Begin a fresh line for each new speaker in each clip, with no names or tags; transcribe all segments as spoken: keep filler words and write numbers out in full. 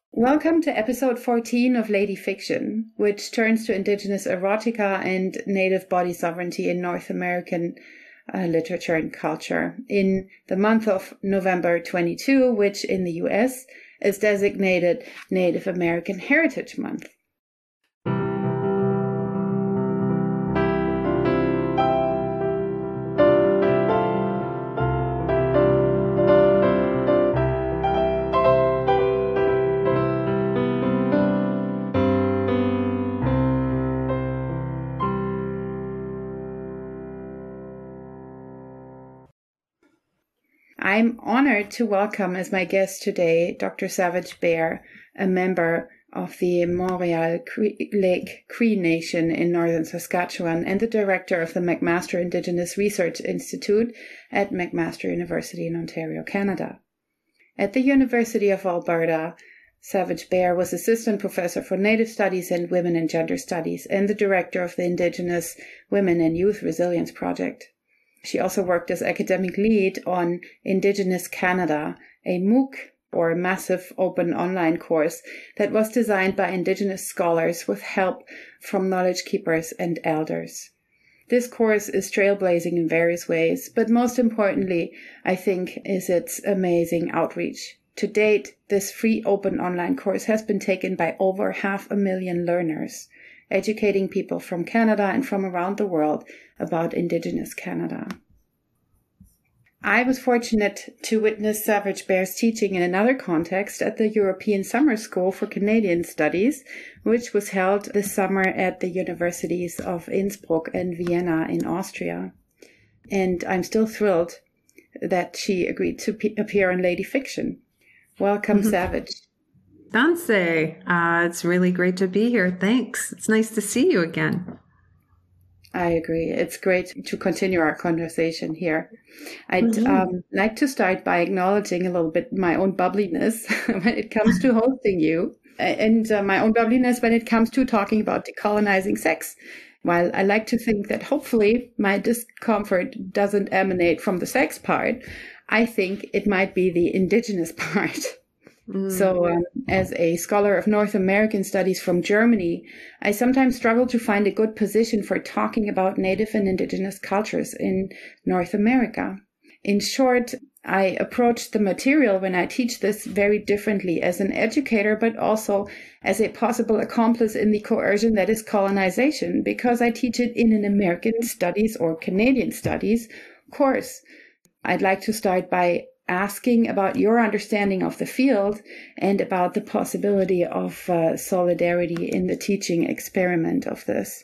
Welcome to episode fourteen of Lady Fiction, which turns to indigenous erotica and native body sovereignty in North American uh, literature and culture in the month of November twenty-two, which in the U S is designated Native American Heritage Month. I'm honored to welcome as my guest today Doctor Savage Bear, a member of the Montreal Cree Lake Cree Nation in northern Saskatchewan and the director of the McMaster Indigenous Research Institute at McMaster University in Ontario, Canada. At the University of Alberta, Savage Bear was assistant professor for Native Studies and Women and Gender Studies and the director of the Indigenous Women and Youth Resilience Project. She also worked as academic lead on Indigenous Canada, a MOOC, or a massive open online course that was designed by Indigenous scholars with help from knowledge keepers and elders. This course is trailblazing in various ways, but most importantly, I think, is its amazing outreach. To date, this free open online course has been taken by over half a million learners, educating people from Canada and from around the world about Indigenous Canada. I was fortunate to witness Savage Bear's teaching in another context at the European Summer School for Canadian Studies, which was held this summer at the universities of Innsbruck and Vienna in Austria. And I'm still thrilled that she agreed to p- appear on Lady Fiction. Welcome, mm-hmm. Savage.
Danse, uh, it's really great to be here. Thanks. It's nice to see you again.
I agree. It's great to continue our conversation here. I'd mm-hmm. um, like to start by acknowledging a little bit my own bubbliness when it comes to hosting you, and uh, my own bubbliness when it comes to talking about decolonizing sex. While I like to think that hopefully my discomfort doesn't emanate from the sex part, I think it might be the indigenous part. Mm. So um, as a scholar of North American studies from Germany, I sometimes struggle to find a good position for talking about Native and Indigenous cultures in North America. In short, I approach the material when I teach this very differently as an educator, but also as a possible accomplice in the coercion that is colonization, because I teach it in an American studies or Canadian studies course. I'd like to start by asking about your understanding of the field and about the possibility of uh, solidarity in the teaching experiment of this.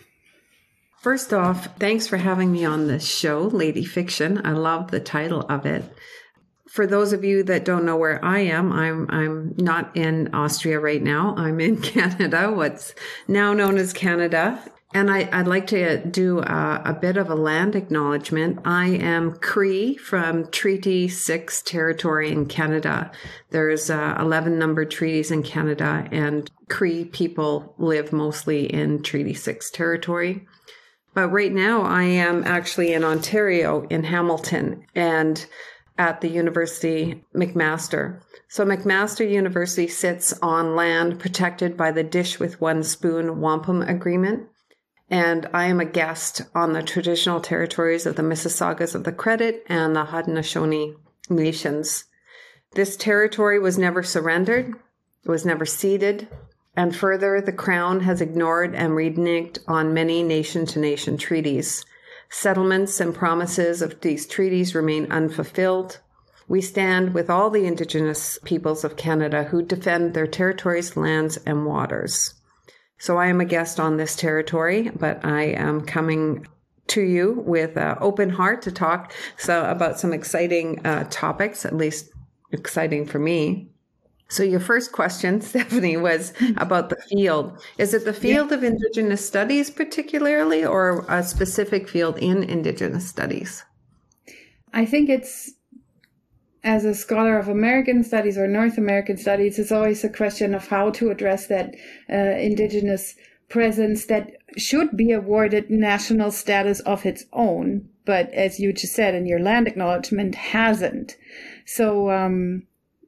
First off, thanks for having me on this show, Lady Fiction. I love the title of it. For those of you that don't know where I am, I'm I'm not in Austria right now. I'm in Canada, what's now known as Canada. And I, I'd like to do a, a bit of a land acknowledgement. I am Cree from Treaty six territory in Canada. There's uh, eleven numbered treaties in Canada, and Cree people live mostly in Treaty six territory. But right now I am actually in Ontario, in Hamilton, and at the University McMaster. So McMaster University sits on land protected by the Dish with One Spoon Wampum Agreement. And I am a guest on the traditional territories of the Mississaugas of the Credit and the Haudenosaunee nations. This territory was never surrendered, it was never ceded, and further, the Crown has ignored and reneged on many nation-to-nation treaties. Settlements and promises of these treaties remain unfulfilled. We stand with all the Indigenous peoples of Canada who defend their territories, lands, and waters. So I am a guest on this territory, but I am coming to you with an open heart to talk so about some exciting uh, topics, at least exciting for me. So your first question, Stephanie, was about the field. Is it the field yeah. of Indigenous studies particularly, or a specific field in Indigenous studies?
I think it's, as a scholar of American studies or North American studies, it's always a question of how to address that uh, Indigenous presence that should be awarded national status of its own, but as you just said in your land acknowledgement, hasn't. So um,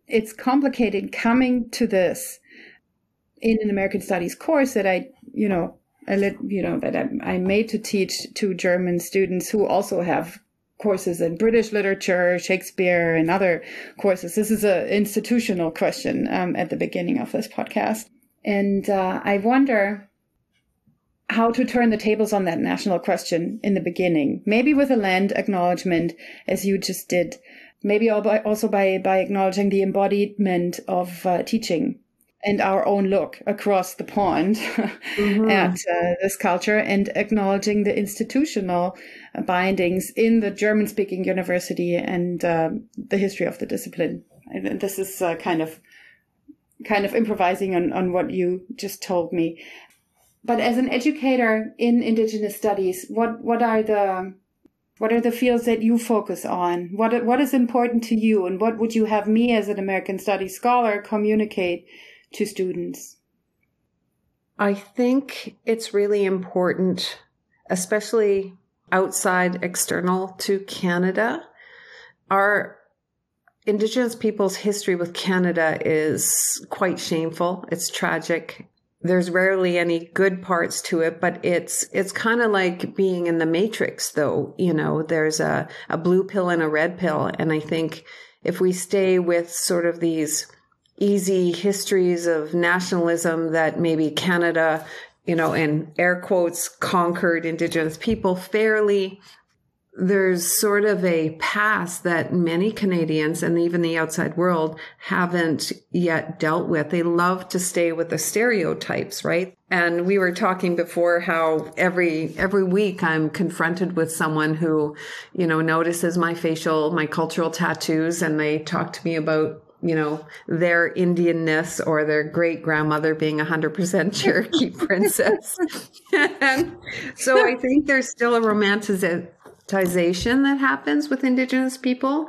it's complicated coming to this in an American Studies course that I, you know, I let, you know, that I, I made to teach to German students who also have courses in British literature, Shakespeare, and other courses. This is an institutional question um, at the beginning of this podcast. And uh, I wonder how to turn the tables on that national question in the beginning, maybe with a land acknowledgement, as you just did, maybe also by, by acknowledging the embodiment of uh, teaching and our own look across the pond mm-hmm. at uh, this culture, and acknowledging the institutional bindings in the German-speaking university and uh, the history of the discipline. And this is uh, kind of kind of improvising on, on what you just told me. But as an educator in Indigenous studies, what, what are the what are the fields that you focus on? What what is important to you, and what would you have me as an American Studies scholar communicate to students?
I think it's really important, especially outside external to Canada. Our Indigenous people's history with Canada is quite shameful. It's tragic. There's rarely any good parts to it, but it's it's kind of like being in the Matrix, though. You know, there's a, a blue pill and a red pill. And I think if we stay with sort of these easy histories of nationalism that maybe Canada, you know, in air quotes, conquered Indigenous people fairly, there's sort of a past that many Canadians and even the outside world haven't yet dealt with. They love to stay with the stereotypes, right? And we were talking before how every every week I'm confronted with someone who, you know, notices my facial, my cultural tattoos, and they talk to me about, you know, their Indianness or their great grandmother being a hundred percent Cherokee princess. And so I think there's still a romanticization that happens with Indigenous people.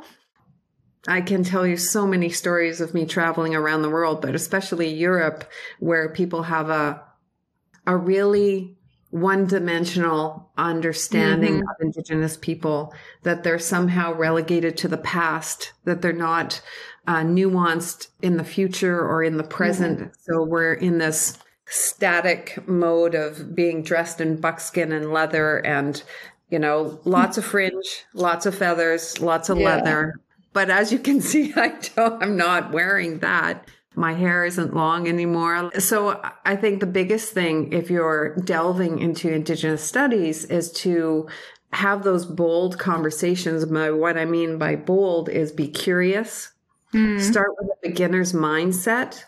I can tell you so many stories of me traveling around the world, but especially Europe, where people have a a really one-dimensional understanding mm-hmm. of Indigenous people, that they're somehow relegated to the past, that they're not uh, nuanced in the future or in the present. Mm-hmm. So we're in this static mode of being dressed in buckskin and leather and, you know, lots of fringe, lots of feathers, lots of yeah. leather. But as you can see, I don't, I'm not wearing that. My hair isn't long anymore. So I think the biggest thing, if you're delving into Indigenous studies, is to have those bold conversations. By what I mean by bold is be curious, mm. start with a beginner's mindset,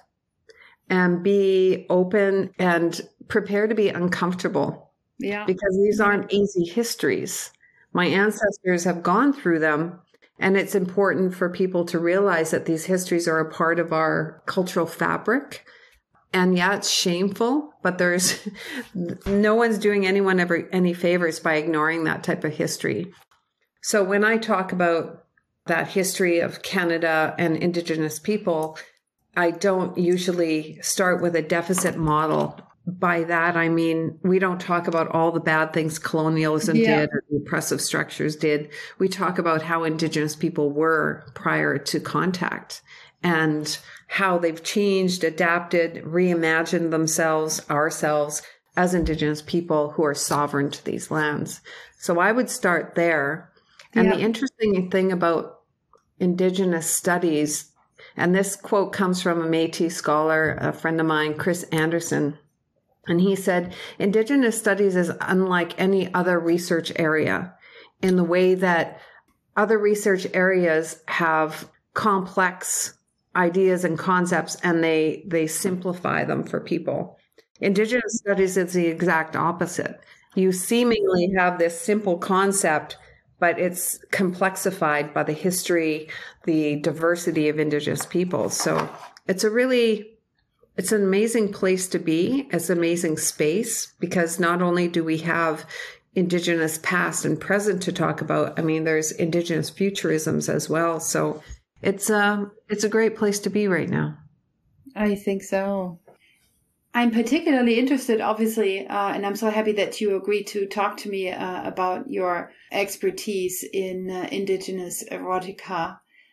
and be open and prepare to be uncomfortable. Yeah. Because these aren't easy histories. My ancestors have gone through them. And it's important for people to realize that these histories are a part of our cultural fabric. And yeah, it's shameful, but there's no one's doing anyone ever any favors by ignoring that type of history. So when I talk about that history of Canada and Indigenous people, I don't usually start with a deficit model. By that, I mean, we don't talk about all the bad things colonialism yeah. did or the oppressive structures did. We talk about how Indigenous people were prior to contact and how they've changed, adapted, reimagined themselves, ourselves as Indigenous people who are sovereign to these lands. So I would start there. And yeah. the interesting thing about Indigenous studies, and this quote comes from a Métis scholar, a friend of mine, Chris Anderson. And he said, Indigenous studies is unlike any other research area in the way that other research areas have complex ideas and concepts, and they, they simplify them for people. Indigenous studies is the exact opposite. You seemingly have this simple concept, but it's complexified by the history, the diversity of Indigenous peoples. So it's a really... It's an amazing place to be. It's an amazing space because not only do we have Indigenous past and present to talk about, I mean, there's Indigenous futurisms as well. So it's a, it's a great place to be right now.
I think so. I'm particularly interested, obviously, uh, and I'm so happy that you agreed to talk to me uh, about your expertise in uh, Indigenous erotica.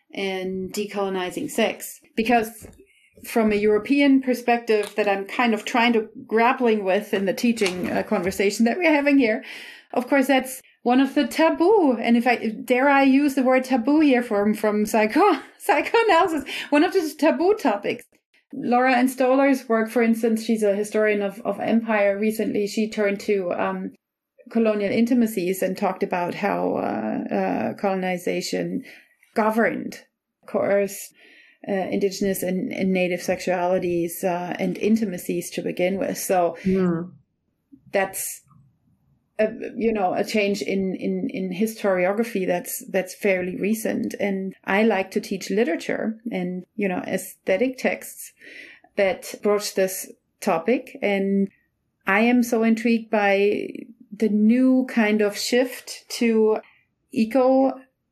and decolonizing sex. Because from a European perspective that I'm kind of trying to grappling with in the teaching uh, conversation that we're having here, of course, that's one of the taboo. And if I dare I use the word taboo here from, from psycho, psychoanalysis, one of the taboo topics. Laura Ann Stoller's work, for instance, she's a historian of, of empire. Recently, she turned to um, colonial intimacies and talked about how uh, uh, colonization governed, coerced, Uh, indigenous and, and native sexualities uh, and intimacies to begin with. So
mm.
that's a, you know a change in, in, in historiography that's that's fairly recent. And I like to teach literature and you know aesthetic texts that broach this topic. And I am so intrigued by the new kind of shift to eco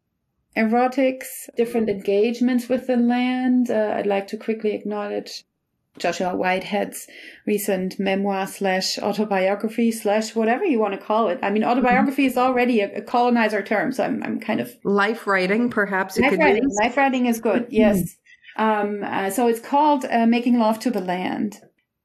erotics, different engagements with the land. Uh, I'd like to quickly acknowledge Joshua Whitehead's recent memoir slash autobiography slash whatever you want to call it. I mean, autobiography mm-hmm. is already a, a colonizer term, so I'm, I'm kind of...
Life writing, perhaps you
life
could
writing.
use.
Life writing is good, yes. Mm-hmm. Um, uh, so it's called uh, Making Love to the Land.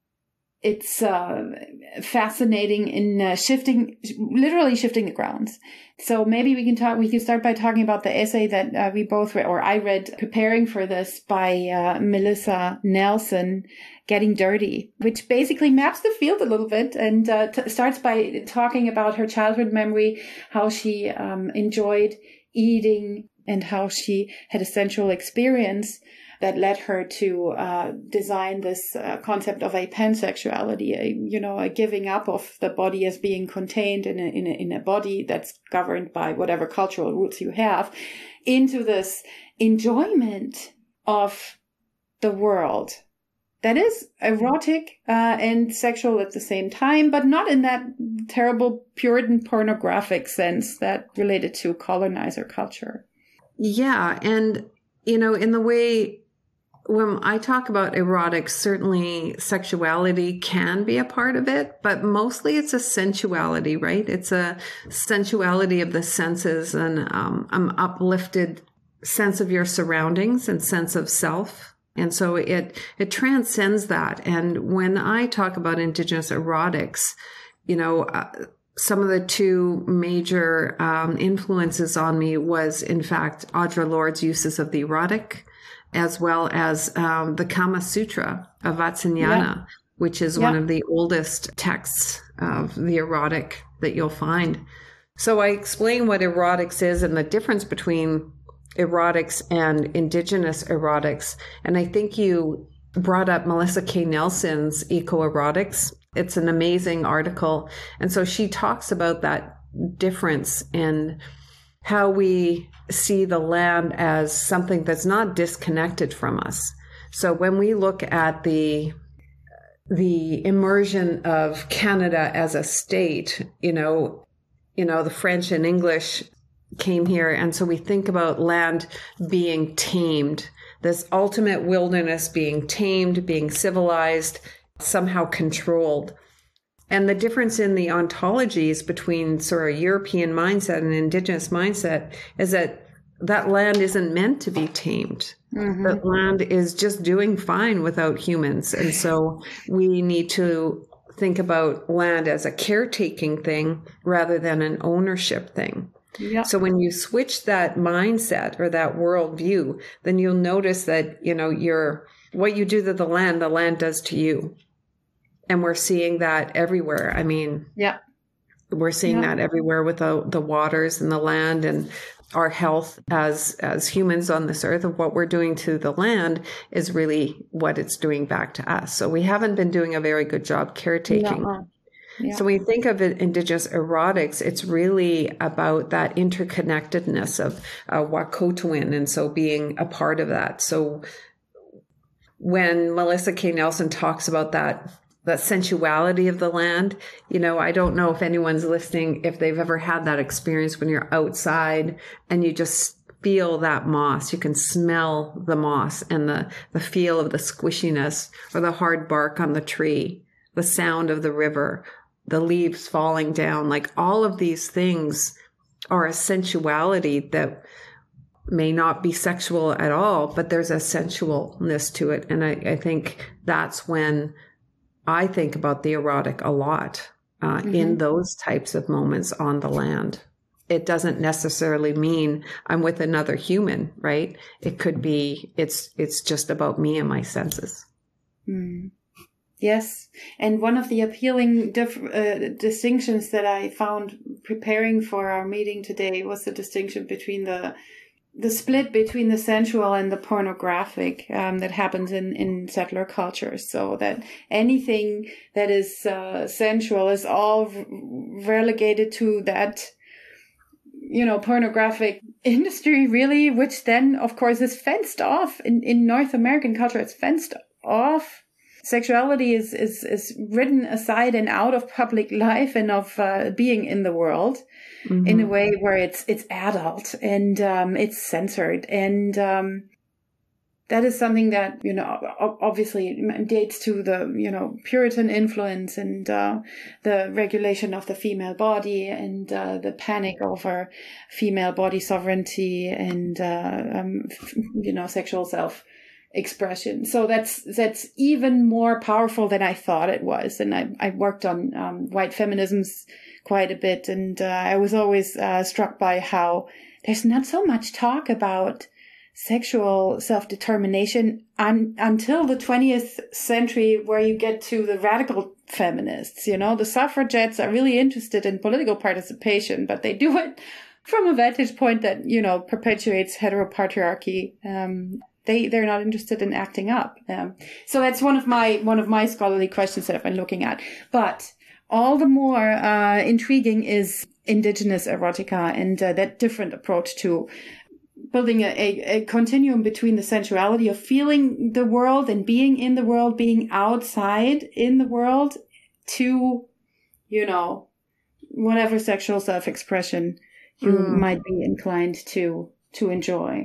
It's uh, fascinating in uh, shifting, literally shifting the grounds. So maybe we can talk. We can start by talking about the essay that uh, we both read, or I read, preparing for this by uh, Melissa Nelson, "Getting Dirty," which basically maps the field a little bit and uh, t- starts by talking about her childhood memory, how she um, enjoyed eating, and how she had a sensual experience that led her to uh, design this uh, concept of a pansexuality, a, you know, a giving up of the body as being contained in a, in a, in a body that's governed by whatever cultural roots you have, into this enjoyment of the world that is erotic uh, and sexual at the same time, but not in that terrible Puritan pornographic sense that related to colonizer culture.
Yeah, and, you know, in the way... when I talk about erotics, certainly sexuality can be a part of it, but mostly it's a sensuality, right? It's a sensuality of the senses and um, an uplifted sense of your surroundings and sense of self. And so it, it transcends that. And when I talk about Indigenous erotics, you know, uh, some of the two major um, influences on me was, in fact, Audre Lorde's uses of the erotic, as well as um, the Kama Sutra of Vatsyayana, yeah. which is yeah. one of the oldest texts of the erotic that you'll find. So I explain what erotics is and the difference between erotics and Indigenous erotics. And I think you brought up Melissa K. Nelson's Eco-Erotics. It's an amazing article. And so she talks about that difference in how we see the land as something that's not disconnected from us. So when we look at the the immersion of Canada as a state, you know, you know, the French and English came here, and so we think about land being tamed, this ultimate wilderness being tamed, being civilized, somehow controlled. And the difference in the ontologies between sort of European mindset and Indigenous mindset is that that land isn't meant to be tamed. Mm-hmm. That land is just doing fine without humans. And so we need to think about land as a caretaking thing rather than an ownership thing. Yep. So when you switch that mindset or that worldview, then you'll notice that, you know, you're, what you do to the land, the land does to you. And we're seeing that everywhere. I mean, yeah, we're seeing yeah. that everywhere with the, the waters and the land and our health as as humans on this earth. Of what we're doing to the land is really what it's doing back to us. So we haven't been doing a very good job caretaking. No. Yeah. So when you think of it, Indigenous erotics, it's really about that interconnectedness of uh, Wahkohtowin, and so being a part of that. So when Melissa K. Nelson talks about that, that sensuality of the land, you know, I don't know if anyone's listening, if they've ever had that experience when you're outside and you just feel that moss. You can smell the moss and the, the feel of the squishiness or the hard bark on the tree, the sound of the river, the leaves falling down. Like all of these things are a sensuality that may not be sexual at all, but there's a sensualness to it. And I, I think that's when I think about the erotic a lot uh, mm-hmm. in those types of moments on the land. It doesn't necessarily mean I'm with another human, right? It could be, it's, it's just about me and my senses.
Mm. Yes. And one of the appealing diff- uh, distinctions that I found preparing for our meeting today was the distinction between the the split between the sensual and the pornographic um, that happens in, in settler cultures. So that anything that is uh, sensual is all relegated to that, you know, pornographic industry, really, which then, of course, is fenced off. In, in North American culture, it's fenced off. Sexuality is, is, is written aside and out of public life and of uh, being in the world mm-hmm. in a way where it's it's adult and um, it's censored. And um, that is something that, you know, obviously dates to the, you know, Puritan influence and uh, the regulation of the female body and uh, the panic over female body sovereignty and, uh, um, you know, sexual self expression. So that's that's even more powerful than I thought it was. And I, I worked on um, white feminisms quite a bit. And uh, I was always uh, struck by how there's not so much talk about sexual self-determination un- until the twentieth century, where you get to the radical feminists. You know, the suffragettes are really interested in political participation, but they do it from a vantage point that, you know, perpetuates heteropatriarchy. Um, They, they're not interested in acting up. Um, so that's one of my, one of my scholarly questions that I've been looking at. But all the more, uh, intriguing is indigenous erotica and uh, that different approach to building a, a, a continuum between the sensuality of feeling the world and being in the world, being outside in the world to, you know, whatever sexual self-expression you mm. might be inclined to, to enjoy.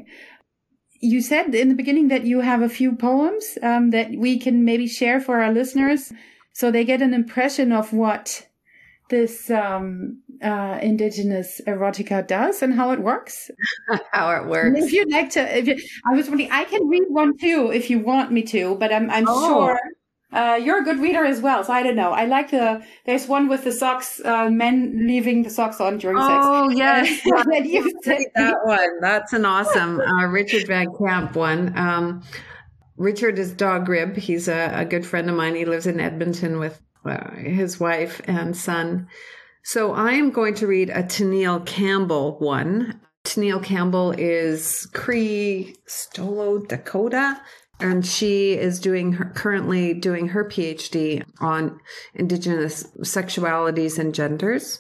You said in the beginning that you have a few poems um, that we can maybe share for our listeners so they get an impression of what this um, uh, indigenous erotica does and how it works.
How it works.
If you'd like to, if you, I was wondering, I can read one too if you want me to, but I'm, I'm oh. sure uh, you're a good reader as well. So I don't know. I like the, there's one with the socks, uh, men leaving the socks on during
oh,
sex.
Oh, yes.
Uh,
you that one. That's an awesome uh, Richard Van Camp one. Um, Richard is dog rib. He's a, a good friend of mine. He lives in Edmonton with uh, his wife and son. So I am going to read a Tennille Campbell one. Tennille Campbell is Cree Stolo Dakota. And she is doing her, currently doing her PhD on indigenous sexualities and genders.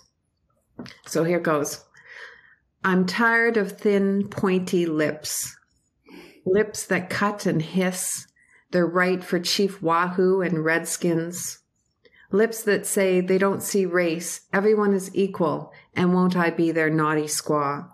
So here goes. I'm tired of thin, pointy lips. Lips that cut and hiss. They're right for Chief Wahoo and Redskins. Lips that say they don't see race. Everyone is equal. And won't I be their naughty squaw?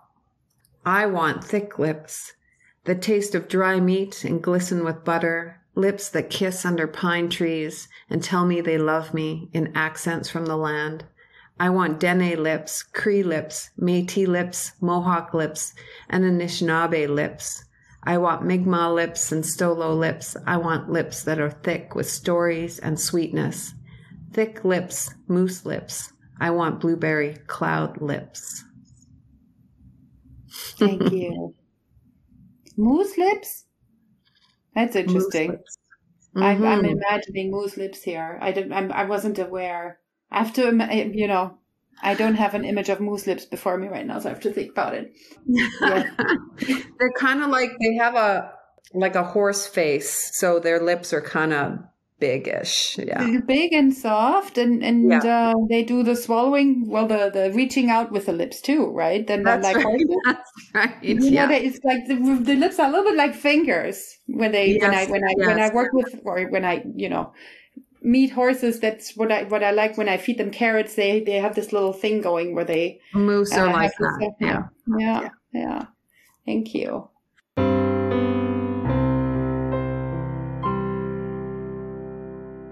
I want thick lips that taste of dry meat and glisten with butter, lips that kiss under pine trees and tell me they love me in accents from the land. I want Dene lips, Cree lips, Métis lips, Mohawk lips, and Anishinaabe lips. I want Mi'kmaq lips and Stolo lips. I want lips that are thick with stories and sweetness. Thick lips, moose lips. I want blueberry cloud lips.
Thank you. Moose lips? That's interesting. Lips. Mm-hmm. I, I'm imagining moose lips here. I didn't. I'm, I wasn't aware. I have to, you know, I don't have an image of moose lips before me right now, so I have to think about it. Yeah.
They're kind of like they have a like a horse face, so their lips are kind of biggish. Yeah,
they're big and soft, and and yeah. uh, they do the swallowing, well, the the reaching out with the lips too, right? Then
that's
like
right. That's right.
You
yeah.
know, they, it's like the, the lips are a little bit like fingers when they yes, when I when I yes. when I work with or when I you know meet horses. That's what I what I like when I feed them carrots. They they have this little thing going where they
moose are uh, like that.
This, yeah. Yeah. yeah, yeah. Thank you.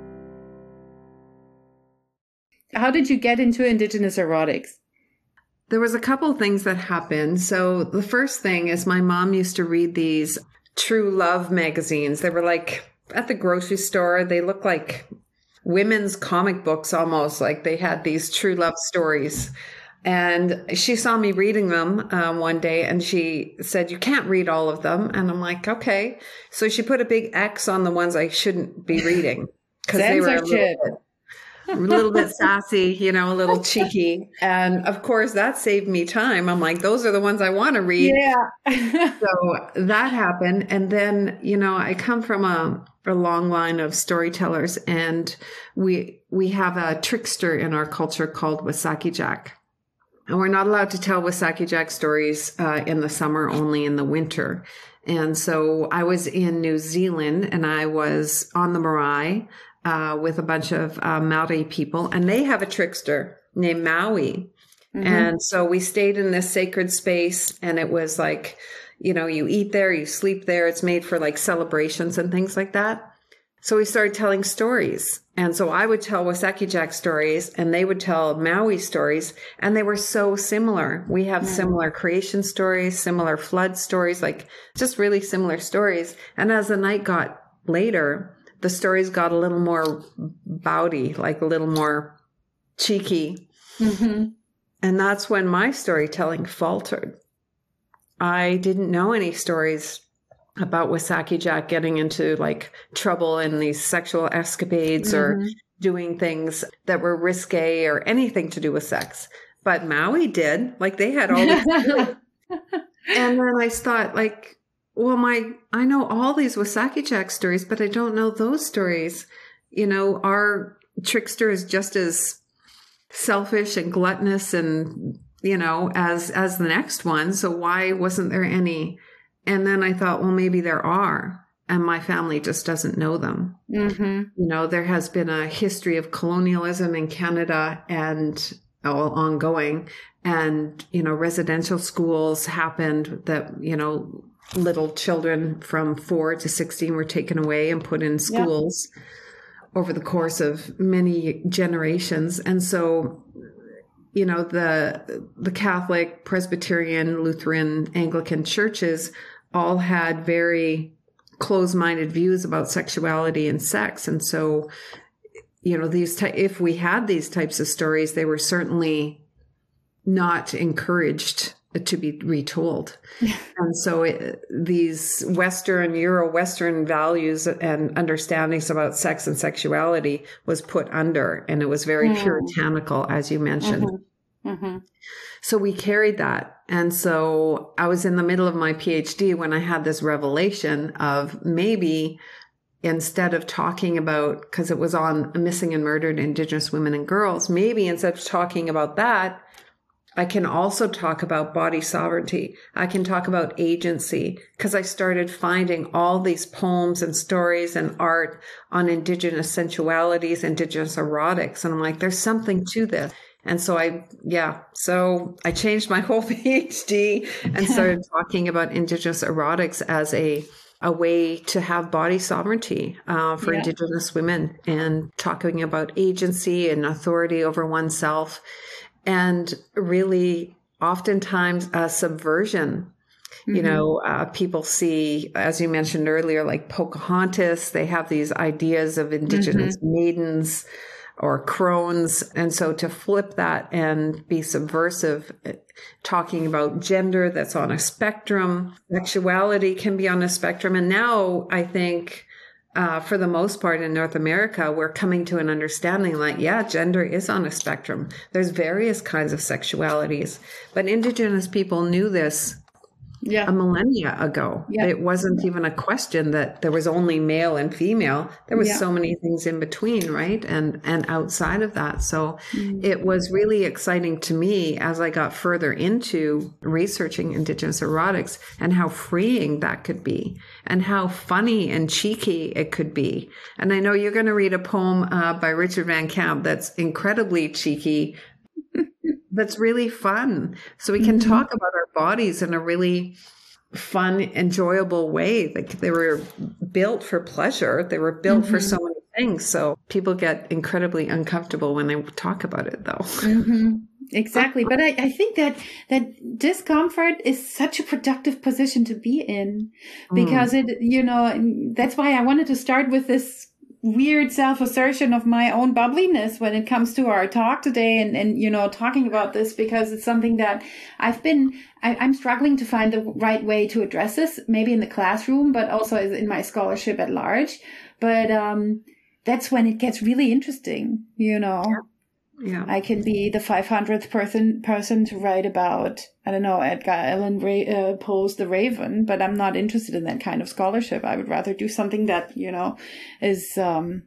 How did you get into indigenous erotics?
There was a couple of things that happened. So the first thing is my mom used to read these True Love magazines. They were like at the grocery store. They looked like women's comic books almost, like they had these true love stories. And she saw me reading them um, one day and she said, you can't read all of them. And I'm like, okay. So she put a big X on the ones I shouldn't be reading because they were a little, bit, a little bit sassy, you know, a little cheeky. And of course that saved me time. I'm like, those are the ones I want to read.
Yeah.
So that happened. And then, you know, I come from a, a long line of storytellers and we, we have a trickster in our culture called Wasaki Jack. And we're not allowed to tell Wasaki Jack stories uh, in the summer, only in the winter. And so I was in New Zealand and I was on the marae uh, with a bunch of uh, Maori people, and they have a trickster named Maui. Mm-hmm. And so we stayed in this sacred space, and it was like, you know, you eat there, you sleep there. It's made for like celebrations and things like that. So we started telling stories. And so I would tell Wasaki Jack stories and they would tell Maui stories. And they were so similar. We have mm-hmm. similar creation stories, similar flood stories, like just really similar stories. And as the night got later, the stories got a little more bawdy, like a little more cheeky. Mm-hmm. And that's when my storytelling faltered. I didn't know any stories about Wasaki Jack getting into like trouble in these sexual escapades mm-hmm. or doing things that were risque or anything to do with sex. But Maui did. Like they had all this. And then I thought like, well, my, I know all these Wasaki Jack stories, but I don't know those stories. You know, our trickster is just as selfish and gluttonous and, you know, as, as the next one. So why wasn't there any? And then I thought, well, maybe there are, and my family just doesn't know them. Mm-hmm. You know, there has been a history of colonialism in Canada and all ongoing, and, you know, residential schools happened that, you know, little children from four to sixteen were taken away and put in schools yeah. over the course of many generations. And so, you know, the the Catholic, Presbyterian, Lutheran, Anglican churches all had very closed-minded views about sexuality and sex. And so, you know, these ty- if we had these types of stories, they were certainly not encouraged to be retold. And so it, these Western, Euro-Western values and understandings about sex and sexuality was put under, and it was very mm. puritanical, as you mentioned. Mm-hmm. Mm-hmm. So we carried that. And so I was in the middle of my PhD when I had this revelation of maybe instead of talking about, because it was on missing and murdered Indigenous women and girls, maybe instead of talking about that, I can also talk about body sovereignty. I can talk about agency, because I started finding all these poems and stories and art on Indigenous sensualities, Indigenous erotics. And I'm like, there's something to this. And so I, yeah, so I changed my whole PhD and started talking about Indigenous erotics as a a way to have body sovereignty uh, for yeah. Indigenous women, and talking about agency and authority over oneself. And really, oftentimes, a subversion. Mm-hmm. You know, uh, people see, as you mentioned earlier, like Pocahontas, they have these ideas of Indigenous mm-hmm. maidens or crones. And so to flip that and be subversive, talking about gender that's on a spectrum, sexuality can be on a spectrum. And now I think Uh, for the most part in North America, we're coming to an understanding like, yeah, gender is on a spectrum. There's various kinds of sexualities, but Indigenous people knew this yeah. a millennia ago. Yeah. It wasn't even a question that there was only male and female. There was yeah. so many things in between, right? And, and outside of that. So mm. it was really exciting to me as I got further into researching Indigenous erotics and how freeing that could be and how funny and cheeky it could be. And I know you're going to read a poem uh, by Richard Van Camp that's incredibly cheeky, that's really fun. So we can mm-hmm. talk about our bodies in a really fun, enjoyable way. Like they were built for pleasure. They were built mm-hmm. for so many things. So people get incredibly uncomfortable when they talk about it, though.
Mm-hmm. Exactly. But I, I think that that discomfort is such a productive position to be in, because mm. it, you know, that's why I wanted to start with this weird self-assertion of my own bubbliness when it comes to our talk today, and, and you know, talking about this, because it's something that I've been, I, I'm struggling to find the right way to address this, maybe in the classroom, but also in my scholarship at large. But um, that's when it gets really interesting, you know.
Yeah. Yeah.
I can be the five hundredth person person to write about, I don't know, Edgar Allan Ra- uh, Poe's The Raven, but I'm not interested in that kind of scholarship. I would rather do something that, you know, is um,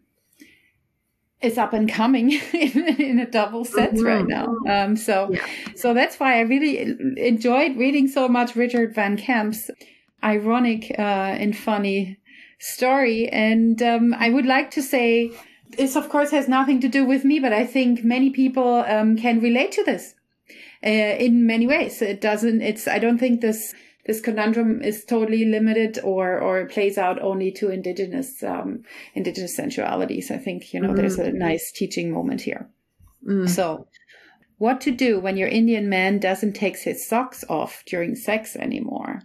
is up and coming in, in a double sense mm-hmm. right now. Um, so, yeah. so that's why I really enjoyed reading so much Richard Van Camp's ironic uh, and funny story. And um, I would like to say, this, of course, has nothing to do with me, but I think many people um, can relate to this uh, in many ways. It doesn't, it's, I don't think this, this conundrum is totally limited or, or plays out only to indigenous, um, indigenous sensualities. I think, you know, mm-hmm. there's a nice teaching moment here. Mm. So what to do when your Indian man doesn't take his socks off during sex anymore?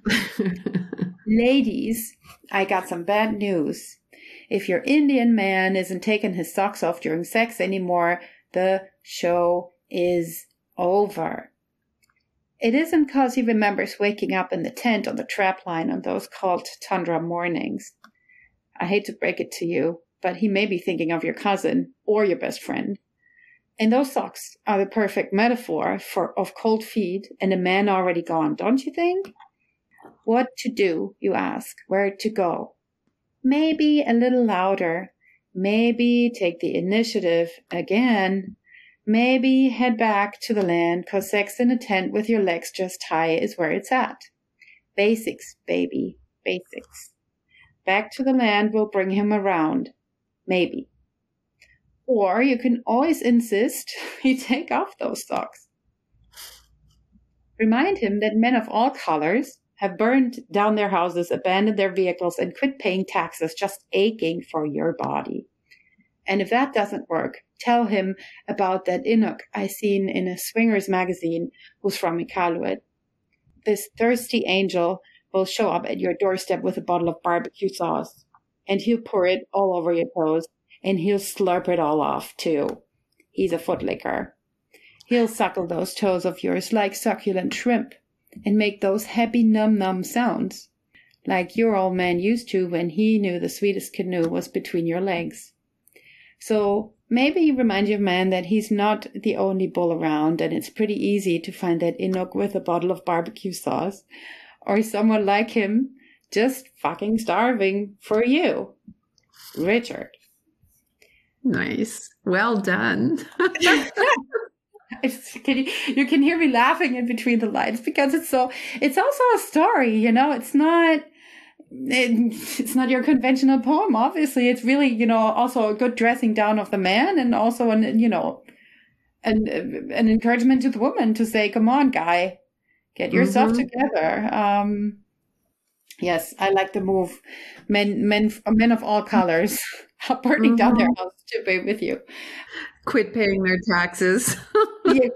Ladies, I got some bad news. If your Indian man isn't taking his socks off during sex anymore, the show is over. It isn't because he remembers waking up in the tent on the trapline on those cold tundra mornings. I hate to break it to you, but he may be thinking of your cousin or your best friend. And those socks are the perfect metaphor for of cold feet and a man already gone, don't you think? What to do, you ask, where to go? Maybe a little louder. Maybe take the initiative again. Maybe head back to the land, 'cause sex in a tent with your legs just high is where it's at. Basics, baby, basics. Back to the land will bring him around. Maybe. Or you can always insist he take off those socks. Remind him that men of all colors have burned down their houses, abandoned their vehicles, and quit paying taxes, just aching for your body. And if that doesn't work, tell him about that Inuk I seen in a swingers magazine who's from Iqaluit. This thirsty angel will show up at your doorstep with a bottle of barbecue sauce, and he'll pour it all over your toes, and he'll slurp it all off, too. He's a footlicker. He'll suckle those toes of yours like succulent shrimp, and make those happy num-num sounds, like your old man used to when he knew the sweetest canoe was between your legs. So maybe remind your man that he's not the only bull around, and it's pretty easy to find that Inuk with a bottle of barbecue sauce, or someone like him just fucking starving for you. Richard.
Nice. Well done.
It's, can you, you can hear me laughing in between the lines, because it's so, it's also a story, you know, it's not, it, it's not your conventional poem. Obviously, it's really, you know, also a good dressing down of the man, and also an, you know, an, an encouragement to the woman to say, come on, guy, get yourself mm-hmm. together. Um, yes, I like the move. Men, men, men of all colors are burning mm-hmm. down their house to be with you.
Quit paying their taxes.
Yeah.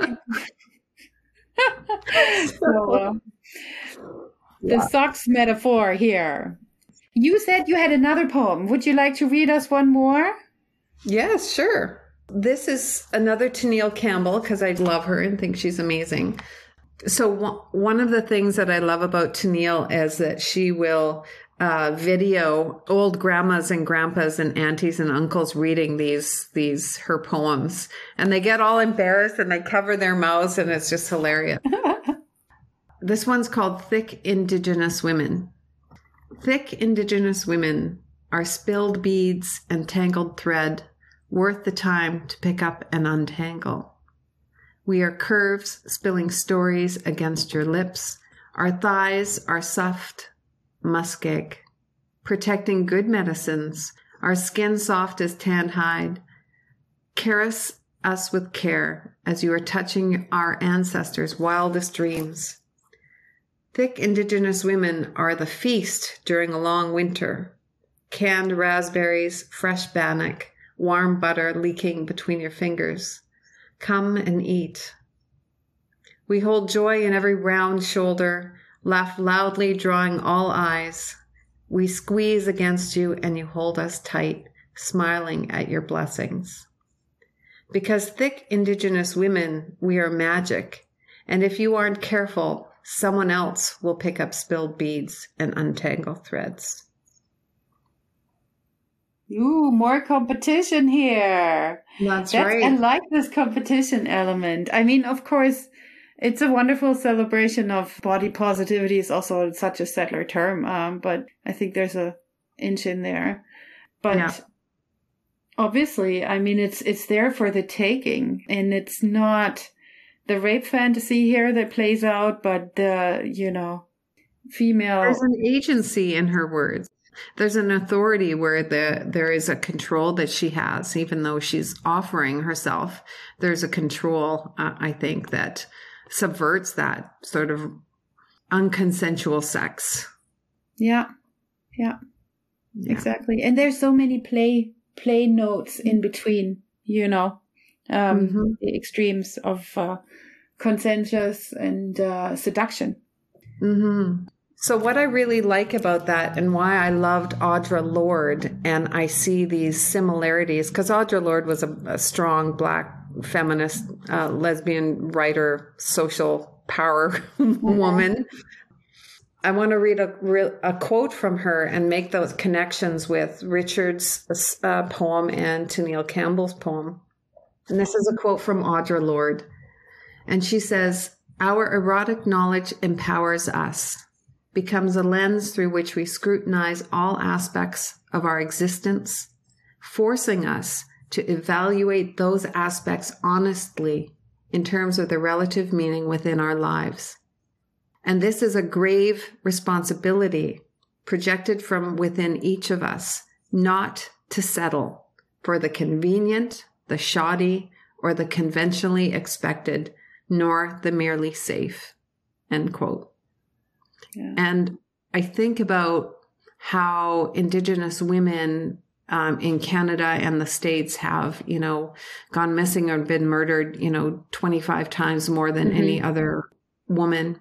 So, uh, the yeah. socks metaphor here. You said you had another poem. Would you like to read us one more?
Yes, sure. This is another Tenniel Campbell, because I love her and think she's amazing. So one of the things that I love about Tenniel is that she will uh, video old grandmas and grandpas and aunties and uncles reading these, these, her poems. And they get all embarrassed and they cover their mouths, and it's just hilarious. This one's called Thick Indigenous Women. Thick Indigenous women are spilled beads and tangled thread, worth the time to pick up and untangle. We are curves spilling stories against your lips. Our thighs are soft muskeg, protecting good medicines. Our skin soft as tanned hide. Caress us with care as you are touching our ancestors' wildest dreams. Thick Indigenous women are the feast during a long winter. Canned raspberries, fresh bannock, warm butter leaking between your fingers. Come and eat. We hold joy in every round shoulder, laugh loudly, drawing all eyes. We squeeze against you and you hold us tight, smiling at your blessings. Because thick Indigenous women, we are magic. And if you aren't careful, someone else will pick up spilled beads and untangle threads.
Ooh, more competition here.
That's,
That's
right.
I like this competition element. I mean, of course, it's a wonderful celebration of body positivity. Is also such a settler term, um, but I think there's a inch in there. But yeah. Obviously, I mean, it's it's there for the taking, and it's not the rape fantasy here that plays out, but the, you know, female.
There's an agency in her words. There's an authority where the, there is a control that she has, even though she's offering herself. There's a control, uh, I think, that subverts that sort of unconsensual sex.
Yeah, yeah, yeah. Exactly. And there's so many play play notes in between, you know, um, mm-hmm. the extremes of uh, consensus and uh, seduction.
Mm-hmm. So what I really like about that and why I loved Audre Lorde, and I see these similarities, because Audre Lorde was a, a strong Black feminist, uh, lesbian writer, social power mm-hmm. woman. I want to read a, a quote from her and make those connections with Richard's uh, poem and Tennille Campbell's poem. And this is a quote from Audre Lorde. And she says, "Our erotic knowledge empowers us, becomes a lens through which we scrutinize all aspects of our existence, forcing us to evaluate those aspects honestly in terms of their relative meaning within our lives. And this is a grave responsibility projected from within each of us, not to settle for the convenient, the shoddy, or the conventionally expected, nor the merely safe." End quote. Yeah. And I think about how Indigenous women um, in Canada and the States have, you know, gone missing or been murdered, you know, twenty-five times more than mm-hmm. any other woman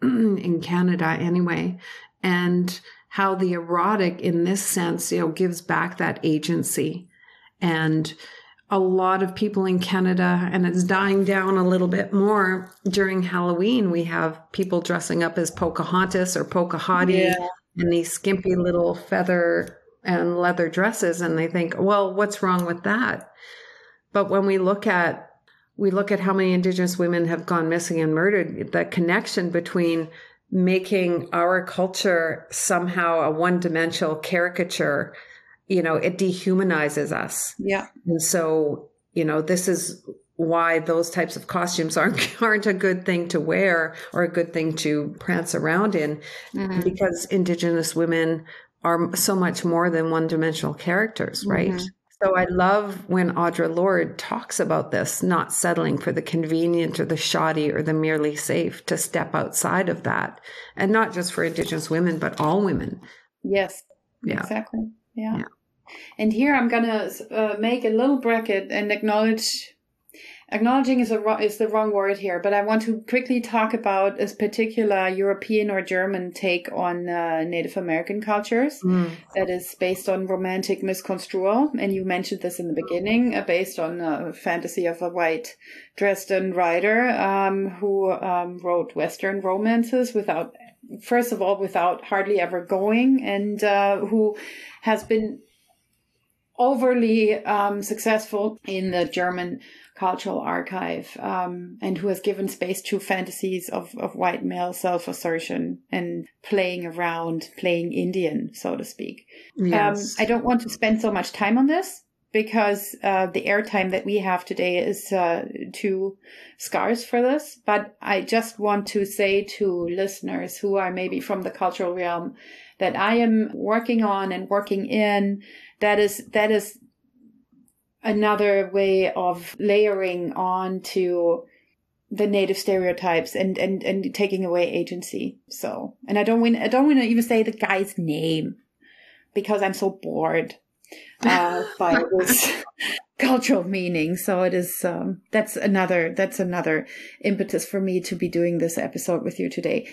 in Canada anyway. And how the erotic in this sense, you know, gives back that agency. And a lot of people in Canada, and it's dying down a little bit more during Halloween. We have people dressing up as Pocahontas or Pocahontas yeah. in these skimpy little feather and leather dresses. And they think, well, what's wrong with that? But when we look at, we look at how many Indigenous women have gone missing and murdered, the connection between making our culture somehow a one-dimensional caricature, you know, it dehumanizes us.
Yeah.
And so, you know, this is why those types of costumes aren't, aren't a good thing to wear or a good thing to prance around in, mm-hmm. because Indigenous women are so much more than one-dimensional characters, right? Mm-hmm. So I love when Audre Lorde talks about this, not settling for the convenient or the shoddy or the merely safe, to step outside of that. And not just for Indigenous women, but all women.
Yes, yeah. exactly. Yeah. yeah. And here I'm going to uh, make a little bracket and acknowledge, acknowledging is, a, is the wrong word here, but I want to quickly talk about a particular European or German take on uh, Native American cultures mm. that is based on romantic misconstrual. And you mentioned this in the beginning, uh, based on a fantasy of a white Dresden writer um, who um, wrote Western romances without, first of all, without hardly ever going, and uh, who has been overly um, successful in the German cultural archive, um, and who has given space to fantasies of, of white male self-assertion and playing around, playing Indian, so to speak. Yes. Um, I don't want to spend so much time on this because uh, the airtime that we have today is uh, too scarce for this. But I just want to say to listeners who are maybe from the cultural realm that I am working on and working in, that is, that is another way of layering on to the Native stereotypes and, and, and taking away agency. So, and I don't want, I don't want to even say the guy's name because I'm so bored. uh, by this cultural meaning. So it is, um, that's another, that's another impetus for me to be doing this episode with you today.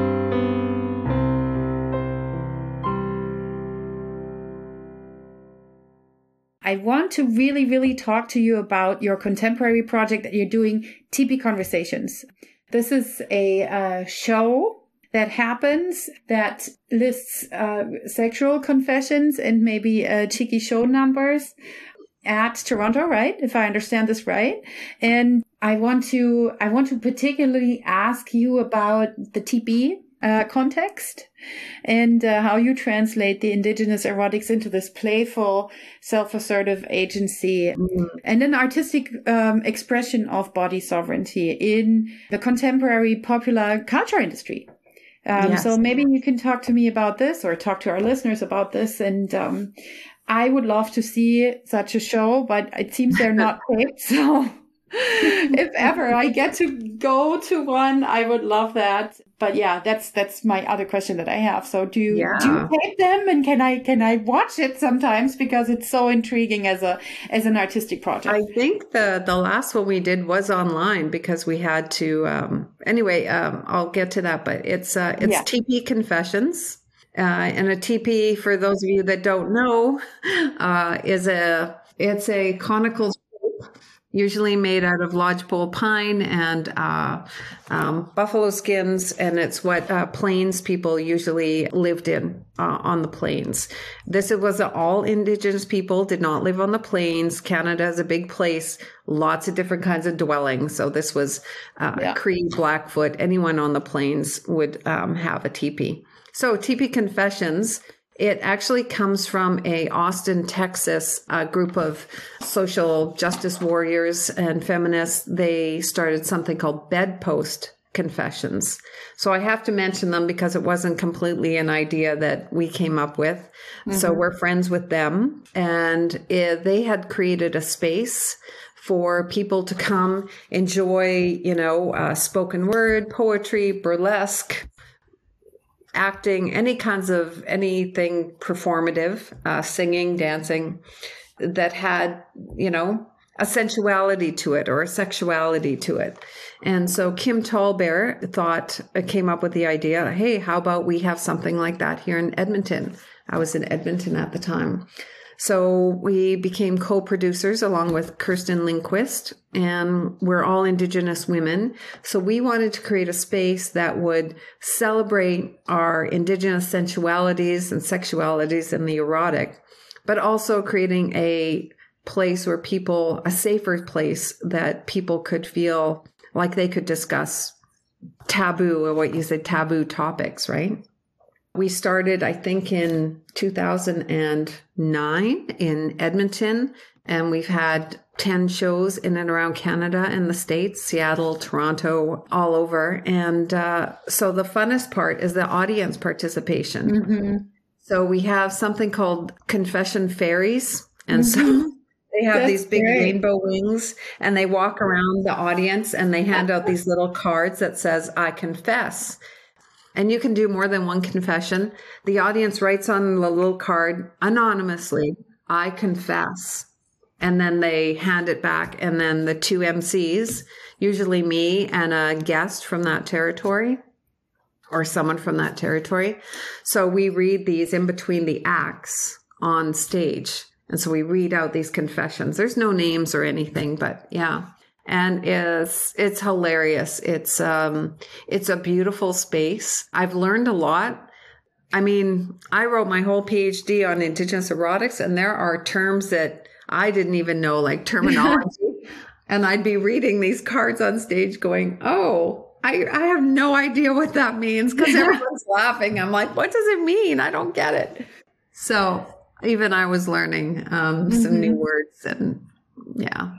I want to really, really talk to you about your contemporary project that you're doing, T P Conversations. This is a uh, show that happens that lists uh, sexual confessions and maybe uh, cheeky show numbers at Toronto, right? If I understand this right. And I want to, I want to particularly ask you about the T P uh, context and uh, how you translate the indigenous erotics into this playful, self-assertive agency mm-hmm. and an artistic um, expression of body sovereignty in the contemporary popular culture industry. Um, yes. So maybe you can talk to me about this or talk to our listeners about this. And um, I would love to see such a show, but it seems they're not taped. So if ever I get to go to one, I would love that. But yeah, that's that's my other question that I have. So do you,
yeah.
do you tape them, and can I can I watch it sometimes, because it's so intriguing as a as an artistic project?
I think the the last one we did was online because we had to. Um, anyway, um, I'll get to that, but it's uh, it's yeah. T P Confessions. Uh, and a T P, for those of you that don't know, uh, is a it's a conical shape, usually made out of lodgepole pine and uh, um, buffalo skins, and it's what uh, plains people usually lived in uh, on the plains. This was all Indigenous people, did not live on the plains. Canada is a big place, lots of different kinds of dwellings. So this was uh, yeah. Cree, Blackfoot, anyone on the plains would um, have a teepee. So T P Confessions, it actually comes from a Austin, Texas uh, group of social justice warriors and feminists. They started something called Bedpost Confessions. So I have to mention them because it wasn't completely an idea that we came up with. Mm-hmm. So we're friends with them. And it, they had created a space for people to come enjoy, you know, uh, spoken word, poetry, burlesque, acting, any kinds of anything performative, uh, singing, dancing, that had, you know, a sensuality to it or a sexuality to it. And so Kim Tallbear thought, uh, came up with the idea, hey, how about we have something like that here in Edmonton? I was in Edmonton at the time. So we became co-producers along with Kirsten Lindquist, and we're all Indigenous women. So we wanted to create a space that would celebrate our Indigenous sensualities and sexualities and the erotic, but also creating a place where people, a safer place that people could feel like they could discuss taboo, or what you say, taboo topics, right? We started, I think, in two thousand nine in Edmonton, and we've had ten shows in and around Canada and the States, Seattle, Toronto, all over. And uh, so the funnest part is the audience participation. Mm-hmm. So we have something called Confession Fairies. And mm-hmm. so they have That's these big great. rainbow wings, and they walk around the audience and they hand out these little cards that says, I confess. And you can do more than one confession. The audience writes on the little card anonymously, I confess. And then they hand it back. And then the two M Cs, usually me and a guest from that territory or someone from that territory. So we read these in between the acts on stage. And so we read out these confessions. There's no names or anything, but yeah. And it's, it's hilarious. It's, um, it's a beautiful space. I've learned a lot. I mean, I wrote my whole PhD on Indigenous erotics, and there are terms that I didn't even know, like terminology. And I'd be reading these cards on stage going, oh, I, I have no idea what that means, because everyone's laughing. I'm like, what does it mean? I don't get it. So even I was learning, um, mm-hmm. some new words, and yeah.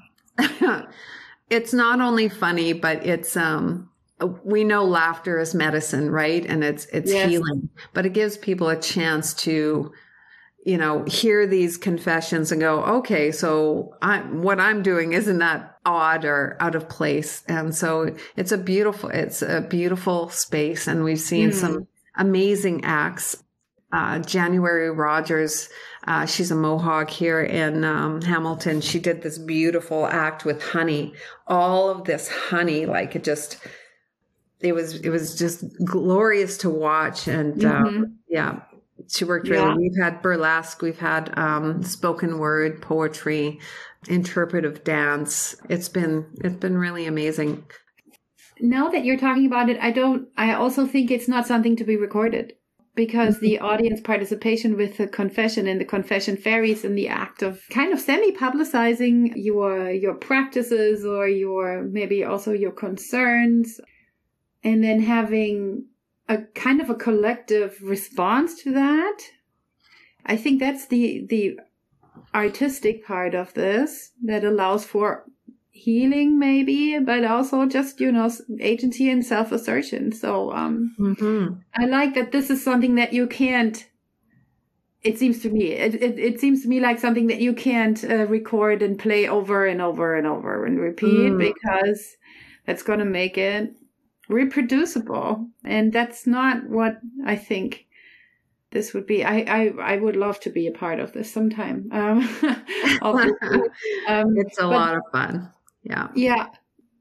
It's not only funny, but it's, um, we know laughter is medicine, right? And it's, it's yes. healing, but it gives people a chance to, you know, hear these confessions and go, okay, so I, what I'm doing isn't that odd or out of place. And so it's a beautiful, it's a beautiful space. And we've seen mm. some amazing acts. uh, January Rogers. Uh, she's a Mohawk here in um, Hamilton. She did this beautiful act with honey. All of this honey, like it just, it was, it was just glorious to watch. And
Mm-hmm.
um, yeah, she worked really.
Yeah.
We've had burlesque, we've had um, spoken word, poetry, interpretive dance. It's been, it's been really amazing.
Now that you're talking about it, I don't, I also think it's not something to be recorded, because the audience participation with the confession and the confession fairies in the act of kind of semi-publicizing your, your practices or your, maybe also your concerns, and then having a kind of a collective response to that. I think that's the, the artistic part of this that allows for healing maybe, but also just, you know, agency and self-assertion. So um
Mm-hmm.
I like that this is something that you can't, it seems to me, it, it, it seems to me like something that you can't uh, record and play over and over and over and repeat,
Mm.
because that's going to make it reproducible. And that's not what I think this would be. I, I, I would love to be a part of this sometime. Um, obviously. um,
It's a
but,
lot of fun. Yeah.
Yeah.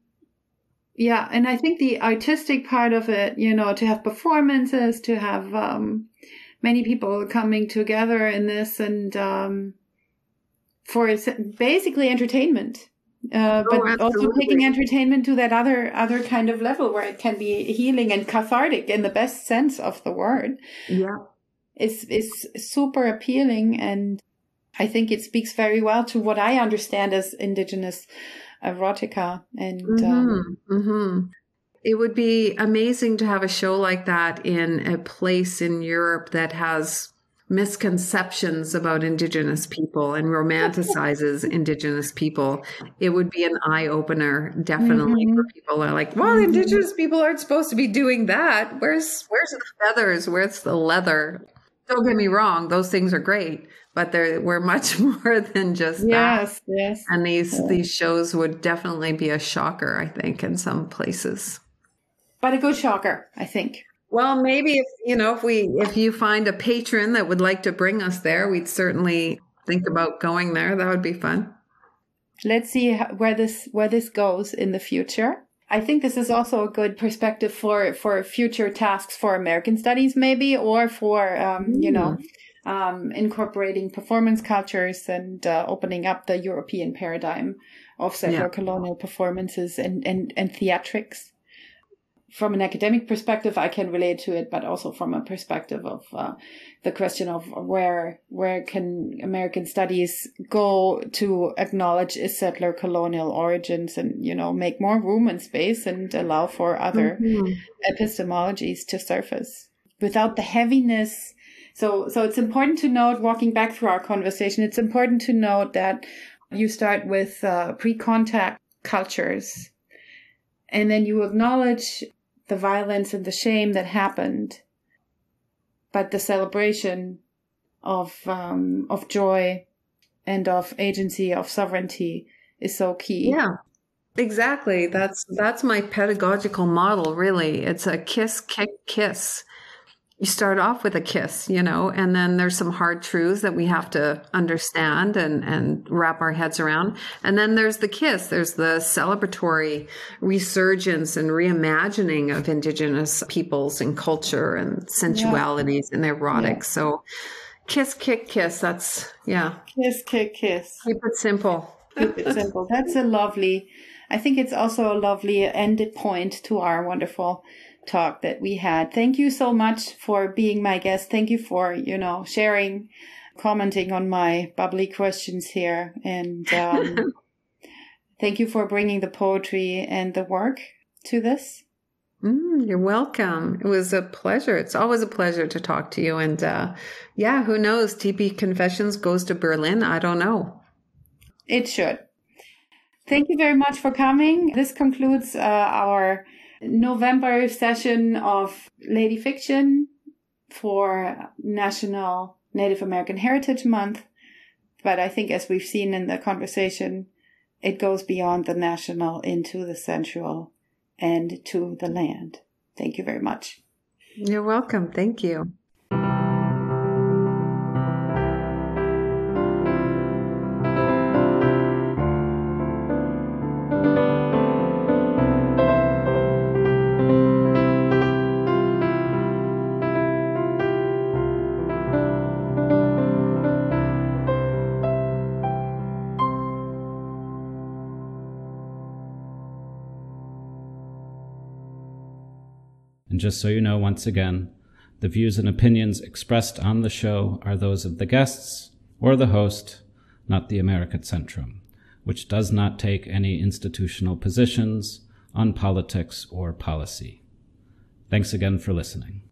Yeah. And I think the artistic part of it, you know, to have performances, to have um, many people coming together in this, and um, for basically entertainment. Uh, but
Oh,
also taking
absolutely.
entertainment to that other other kind of level where it can be healing and cathartic in the best sense of the word.
Yeah.
Is is super appealing, and I think it speaks very well to what I understand as Indigenous erotica. And
Mm-hmm.
um,
Mm-hmm. It would be amazing to have a show like that in a place in Europe that has misconceptions about Indigenous people and romanticizes Indigenous people. It would be an eye-opener, definitely,
Mhm.
for people who are like, well,
Mhm.
Indigenous people aren't supposed to be doing that. Where's where's the feathers? Where's the leather? Don't get me wrong, those things are great, but they're we're much more than just that.
Yes, yes.
And these
Yeah.
these shows would definitely be a shocker, I think, in some places.
But a good shocker, I think.
Well, maybe if you know if we if you find a patron that would like to bring us there, we'd certainly think about going there. That would be fun.
Let's see how, where this where this goes in the future. I think this is also a good perspective for for future tasks for American Studies, maybe, or for um, mm. you know um, incorporating performance cultures and uh, opening up the European paradigm of settler
Yeah.
colonial performances and and and theatrics. From an academic perspective, I can relate to it, but also from a perspective of uh, the question of where where can American Studies go to acknowledge its settler colonial origins, and you know make more room and space and allow for other
Mhm.
epistemologies to surface without the heaviness. So so it's important to note, walking back through our conversation, it's important to note that you start with uh, pre-contact cultures, and then you acknowledge the violence and the shame that happened, but the celebration of um, of joy and of agency, of sovereignty is so key.
Yeah, exactly. That's that's my pedagogical model. Really, it's a kiss, kick, kiss. You start off with a kiss, you know, and then there's some hard truths that we have to understand and, and wrap our heads around. And then there's the kiss. There's the celebratory resurgence and reimagining of Indigenous peoples and culture and sensualities yeah. and erotics. Yeah. So kiss, kick, kiss. That's, yeah.
Kiss, kick, kiss.
Keep it simple.
Keep it simple. That's a lovely, I think it's also a lovely end point to our wonderful talk that we had. Thank you so much for being my guest. Thank you for, you know, sharing, commenting on my bubbly questions here. And um, thank you for bringing the poetry and the work to this.
Mm, you're welcome. It was a pleasure. It's always a pleasure to talk to you. And uh, yeah, who knows? T P Confessions goes to Berlin. I don't know.
It should. Thank you very much for coming. This concludes uh, our November session of Lady Fiction for National Native American Heritage Month. But I think, as we've seen in the conversation, it goes beyond the national into the sensual and to the land. Thank you very much.
You're welcome. Thank you.
And just so you know, once again, the views and opinions expressed on the show are those of the guests or the host, not the Americat Centrum, which does not take any institutional positions on politics or policy. Thanks again for listening.